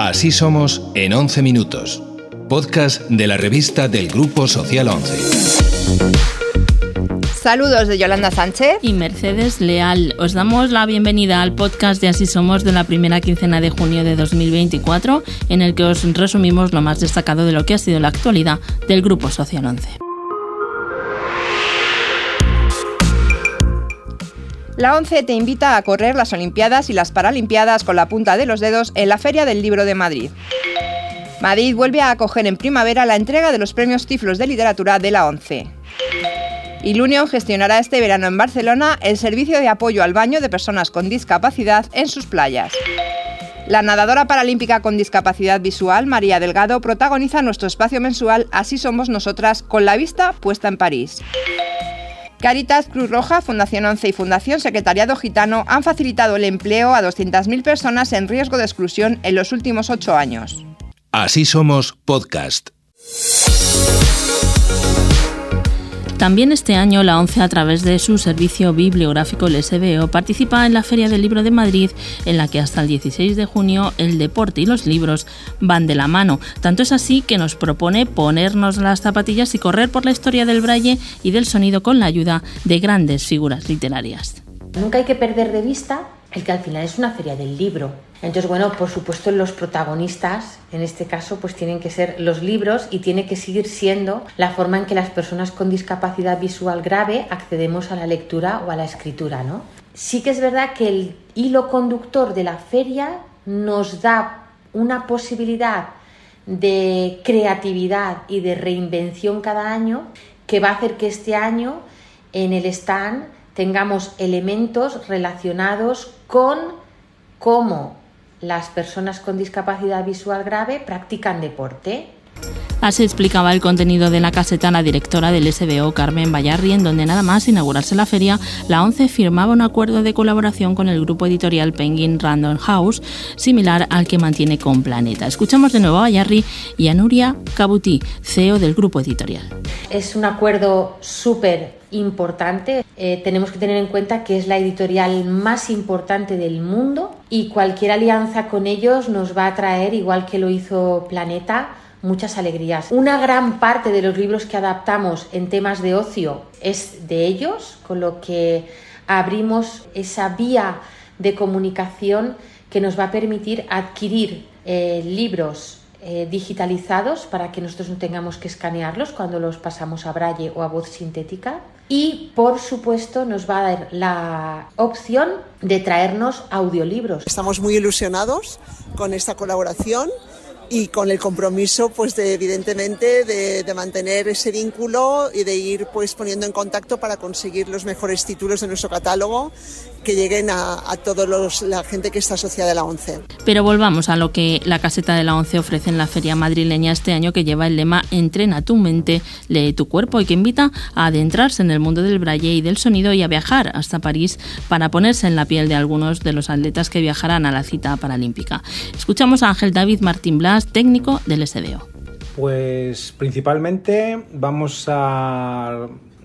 Así somos en 11 minutos. Podcast de la revista del Grupo Social 11. Saludos de Yolanda Sánchez y Mercedes Leal. Os damos la bienvenida al podcast de Así somos de la primera quincena de junio de 2024, en el que os resumimos lo más destacado de lo que ha sido la actualidad del Grupo Social 11. La ONCE te invita a correr las Olimpiadas y las Paralimpiadas con la punta de los dedos en la Feria del Libro de Madrid. Madrid vuelve a acoger en primavera la entrega de los premios Tiflos de Literatura de la ONCE. Ilunion gestionará este verano en Barcelona el servicio de apoyo al baño de personas con discapacidad en sus playas. La nadadora paralímpica con discapacidad visual, María Delgado, protagoniza nuestro espacio mensual Así somos nosotras, con la vista puesta en París. Cáritas, Cruz Roja, Fundación 11 y Fundación Secretariado Gitano han facilitado el empleo a 200.000 personas en riesgo de exclusión en los últimos 8 años. Así somos podcast. También este año la ONCE, a través de su servicio bibliográfico, el SBO, participa en la Feria del Libro de Madrid, en la que hasta el 16 de junio el deporte y los libros van de la mano. Tanto es así que nos propone ponernos las zapatillas y correr por la historia del braille y del sonido con la ayuda de grandes figuras literarias. Nunca hay que perder de vista el que al final es una feria del libro. Entonces, bueno, por supuesto los protagonistas, en este caso, pues tienen que ser los libros y tiene que seguir siendo la forma en que las personas con discapacidad visual grave accedemos a la lectura o a la escritura, ¿no? Sí que es verdad que el hilo conductor de la feria nos da una posibilidad de creatividad y de reinvención cada año que va a hacer que este año en el stand tengamos elementos relacionados con cómo las personas con discapacidad visual grave practican deporte. Así explicaba el contenido de la caseta la directora del SBO, Carmen Bayarri, en donde nada más inaugurarse la feria, la ONCE firmaba un acuerdo de colaboración con el grupo editorial Penguin Random House, similar al que mantiene con Planeta. Escuchamos de nuevo a Bayarri y a Nuria Cabutí, CEO del grupo editorial. Es un acuerdo súper importante. Tenemos que tener en cuenta que es la editorial más importante del mundo y cualquier alianza con ellos nos va a traer, igual que lo hizo Planeta, muchas alegrías. Una gran parte de los libros que adaptamos en temas de ocio es de ellos, con lo que abrimos esa vía de comunicación que nos va a permitir adquirir libros digitalizados para que nosotros no tengamos que escanearlos cuando los pasamos a braille o a voz sintética. Y, por supuesto, nos va a dar la opción de traernos audiolibros. Estamos muy ilusionados con esta colaboración y con el compromiso, pues, evidentemente, de mantener ese vínculo y de ir, pues, poniendo en contacto para conseguir los mejores títulos de nuestro catálogo que lleguen a todos la gente que está asociada a la ONCE. Pero volvamos a lo que la caseta de la ONCE ofrece en la feria madrileña este año, que lleva el lema Entrena tu mente, lee tu cuerpo, y que invita a adentrarse en el mundo del braille y del sonido y a viajar hasta París para ponerse en la piel de algunos de los atletas que viajarán a la cita paralímpica. Escuchamos a Ángel David Martín Blas, técnico del SBO. Pues principalmente vamos a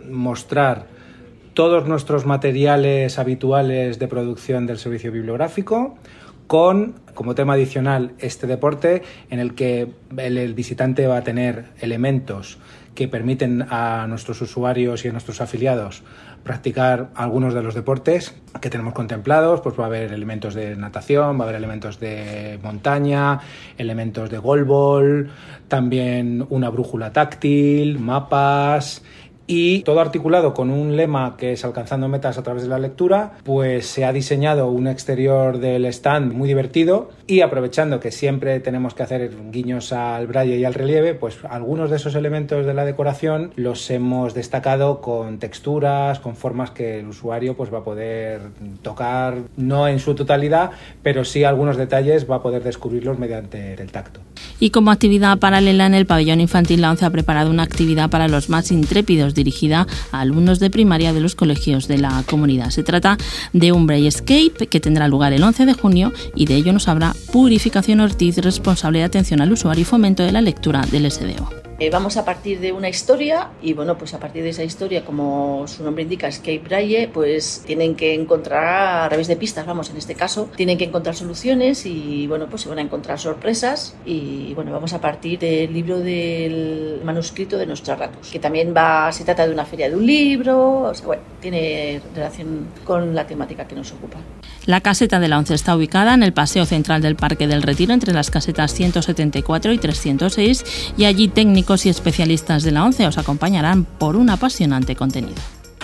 mostrar todos nuestros materiales habituales de producción del servicio bibliográfico, con como tema adicional este deporte, en el que el visitante va a tener elementos que permiten a nuestros usuarios y a nuestros afiliados practicar algunos de los deportes que tenemos contemplados. Pues va a haber elementos de natación, va a haber elementos de montaña, elementos de goalball, también una brújula táctil, mapas. Y todo articulado con un lema que es alcanzando metas a través de la lectura. Pues se ha diseñado un exterior del stand muy divertido, y aprovechando que siempre tenemos que hacer guiños al braille y al relieve, pues algunos de esos elementos de la decoración los hemos destacado con texturas, con formas que el usuario pues va a poder tocar, no en su totalidad, pero sí algunos detalles va a poder descubrirlos mediante el tacto. Y como actividad paralela, en el pabellón infantil, la ONCE ha preparado una actividad para los más intrépidos dirigida a alumnos de primaria de los colegios de la comunidad. Se trata de un Braille Escape que tendrá lugar el 11 de junio y de ello nos habla Purificación Ortiz, responsable de atención al usuario y fomento de la lectura del SDO. Vamos a partir de una historia y bueno, pues a partir de esa historia, como su nombre indica, Escape Braille, pues tienen que encontrar, a través de pistas, vamos, en este caso, tienen que encontrar soluciones y bueno, pues se van a encontrar sorpresas y bueno, vamos a partir del libro del manuscrito de Nostradamus, que también se trata de una feria de un libro, o sea, bueno, tiene relación con la temática que nos ocupa. La caseta de la ONCE está ubicada en el paseo central del Parque del Retiro, entre las casetas 174 y 306, y allí técnicos y especialistas de la ONCE os acompañarán por un apasionante contenido.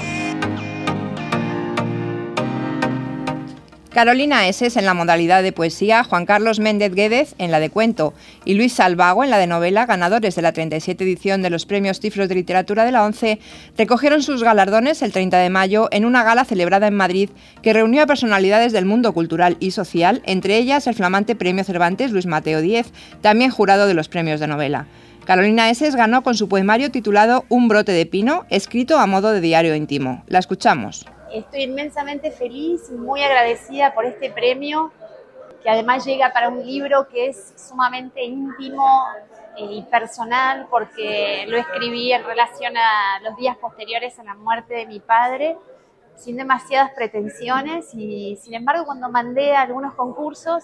Carolina Eses en la modalidad de poesía, Juan Carlos Méndez Guédez en la de cuento y Luis Salvago en la de novela, ganadores de la 37 edición de los Premios Tiflos de Literatura de la ONCE, recogieron sus galardones el 30 de mayo en una gala celebrada en Madrid que reunió a personalidades del mundo cultural y social, entre ellas el flamante Premio Cervantes Luis Mateo Díez, también jurado de los premios de novela. Carolina Eses ganó con su poemario titulado Un brote de pino, escrito a modo de diario íntimo. La escuchamos. Estoy inmensamente feliz y muy agradecida por este premio, que además llega para un libro que es sumamente íntimo y personal, porque lo escribí en relación a los días posteriores a la muerte de mi padre, sin demasiadas pretensiones, y sin embargo cuando mandé a algunos concursos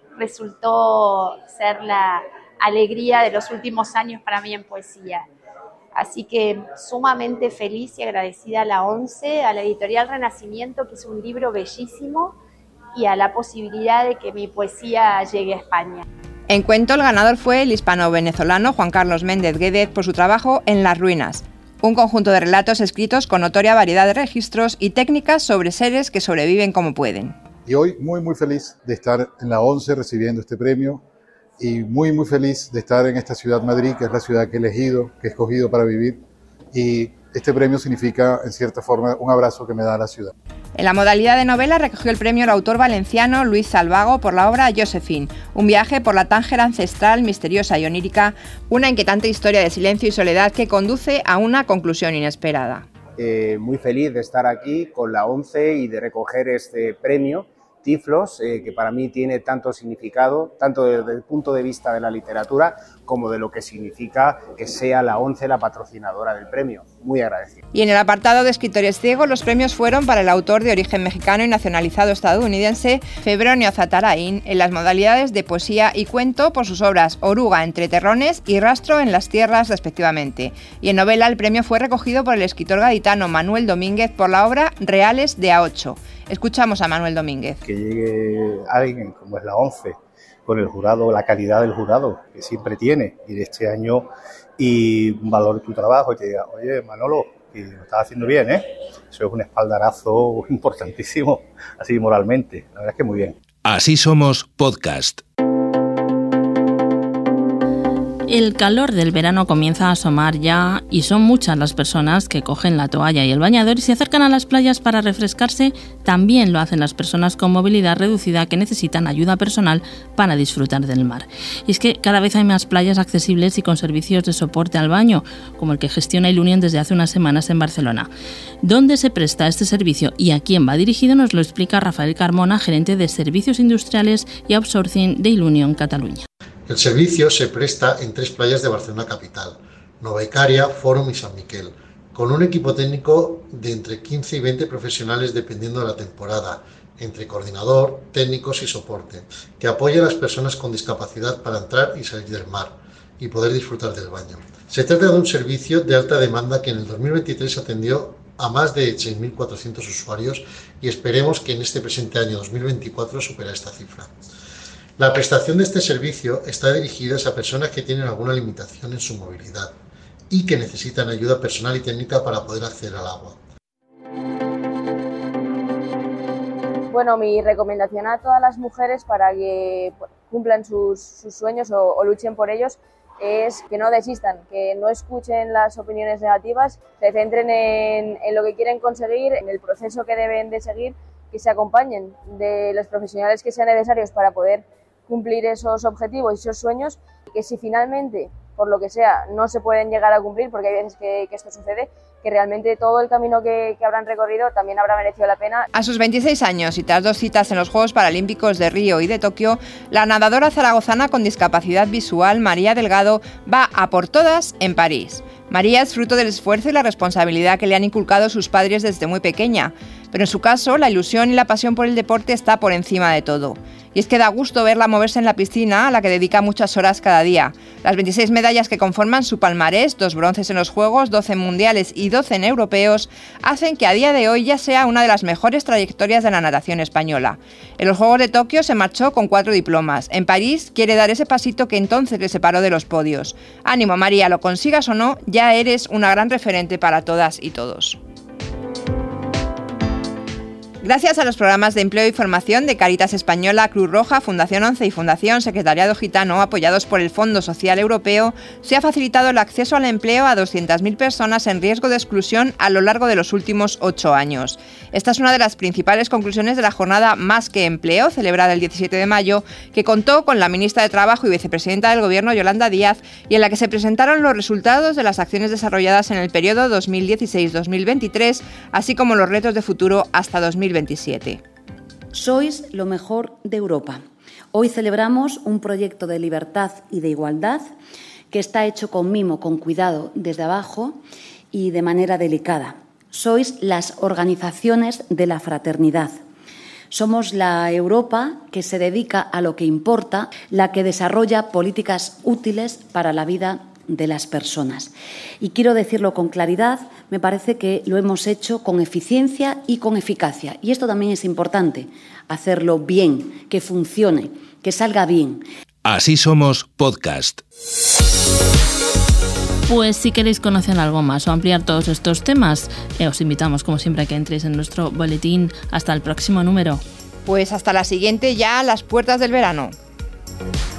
resultó ser la alegría de los últimos años para mí en poesía. Así que sumamente feliz y agradecida a la ONCE, a la editorial Renacimiento, que es un libro bellísimo, y a la posibilidad de que mi poesía llegue a España. En cuento, el ganador fue el hispano-venezolano Juan Carlos Méndez Guédez por su trabajo En las ruinas, un conjunto de relatos escritos con notoria variedad de registros y técnicas sobre seres que sobreviven como pueden. Y hoy muy feliz de estar en la ONCE recibiendo este premio, y muy feliz de estar en esta ciudad Madrid, que es la ciudad que he escogido para vivir, y este premio significa, en cierta forma, un abrazo que me da la ciudad. En la modalidad de novela recogió el premio el autor valenciano Luis Salvago por la obra Josephine, un viaje por la Tángera ancestral, misteriosa y onírica, una inquietante historia de silencio y soledad que conduce a una conclusión inesperada. Muy feliz de estar aquí con la ONCE y de recoger este premio Tiflos, que para mí tiene tanto significado, tanto desde el punto de vista de la literatura como de lo que significa que sea la ONCE la patrocinadora del premio. Muy agradecido. Y en el apartado de escritores ciegos, los premios fueron para el autor de origen mexicano y nacionalizado estadounidense Febronio Zatarain en las modalidades de poesía y cuento por sus obras Oruga entre terrones y Rastro en las tierras, respectivamente. Y en novela el premio fue recogido por el escritor gaditano Manuel Domínguez por la obra Reales de A8. Escuchamos a Manuel Domínguez. Que llegue alguien como es la ONCE, con el jurado, la calidad del jurado que siempre tiene, y de este año, y valore tu trabajo y te diga, oye Manolo, que lo estás haciendo bien, ¿eh? Eso es un espaldarazo importantísimo, así moralmente. La verdad es que muy bien. Así somos podcast. El calor del verano comienza a asomar ya y son muchas las personas que cogen la toalla y el bañador y se acercan a las playas para refrescarse. También lo hacen las personas con movilidad reducida que necesitan ayuda personal para disfrutar del mar. Y es que cada vez hay más playas accesibles y con servicios de soporte al baño, como el que gestiona Ilunion desde hace unas semanas en Barcelona. ¿Dónde se presta este servicio y a quién va dirigido? Nos lo explica Rafael Carmona, gerente de Servicios Industriales y Outsourcing de Ilunion Cataluña. El servicio se presta en 3 playas de Barcelona capital, Nova Icària, Fòrum y San Miquel, con un equipo técnico de entre 15 y 20 profesionales dependiendo de la temporada, entre coordinador, técnicos y soporte, que apoya a las personas con discapacidad para entrar y salir del mar y poder disfrutar del baño. Se trata de un servicio de alta demanda que en el 2023 atendió a más de 6.400 usuarios y esperemos que en este presente año 2024 supere esta cifra. La prestación de este servicio está dirigida a personas que tienen alguna limitación en su movilidad y que necesitan ayuda personal y técnica para poder acceder al agua. Bueno, mi recomendación a todas las mujeres para que cumplan sus sueños o luchen por ellos es que no desistan, que no escuchen las opiniones negativas, se centren en lo que quieren conseguir, en el proceso que deben de seguir, que se acompañen de los profesionales que sean necesarios para poder cumplir esos objetivos y esos sueños, que si finalmente por lo que sea, no se pueden llegar a cumplir, porque hay veces que esto sucede, que realmente todo el camino que habrán recorrido también habrá merecido la pena. A sus 26 años y tras 2 citas en los Juegos Paralímpicos de Río y de Tokio, la nadadora zaragozana con discapacidad visual María Delgado va a por todas en París. María es fruto del esfuerzo y la responsabilidad que le han inculcado sus padres desde muy pequeña, pero en su caso la ilusión y la pasión por el deporte está por encima de todo. Y es que da gusto verla moverse en la piscina, a la que dedica muchas horas cada día. Las 26 medallas que conforman su palmarés, 2 bronces en los Juegos, 12 mundiales y 12 en europeos, hacen que a día de hoy ya sea una de las mejores trayectorias de la natación española. En los Juegos de Tokio se marchó con 4 diplomas. En París quiere dar ese pasito que entonces le separó de los podios. Ánimo, María, lo consigas o no, ya eres una gran referente para todas y todos. Gracias a los programas de empleo y formación de Cáritas Española, Cruz Roja, Fundación 11 y Fundación Secretariado Gitano, apoyados por el Fondo Social Europeo, se ha facilitado el acceso al empleo a 200.000 personas en riesgo de exclusión a lo largo de los últimos 8 años. Esta es una de las principales conclusiones de la jornada Más que Empleo, celebrada el 17 de mayo, que contó con la ministra de Trabajo y vicepresidenta del Gobierno, Yolanda Díaz, y en la que se presentaron los resultados de las acciones desarrolladas en el periodo 2016-2023, así como los retos de futuro hasta 2027. Sois lo mejor de Europa. Hoy celebramos un proyecto de libertad y de igualdad que está hecho con mimo, con cuidado, desde abajo y de manera delicada. Sois las organizaciones de la fraternidad. Somos la Europa que se dedica a lo que importa, la que desarrolla políticas útiles para la vida de las personas. Y quiero decirlo con claridad, me parece que lo hemos hecho con eficiencia y con eficacia. Y esto también es importante, hacerlo bien, que funcione, que salga bien. Así somos podcast. Pues si queréis conocer algo más o ampliar todos estos temas, os invitamos como siempre a que entréis en nuestro boletín. Hasta el próximo número. Pues hasta la siguiente, ya a las puertas del verano.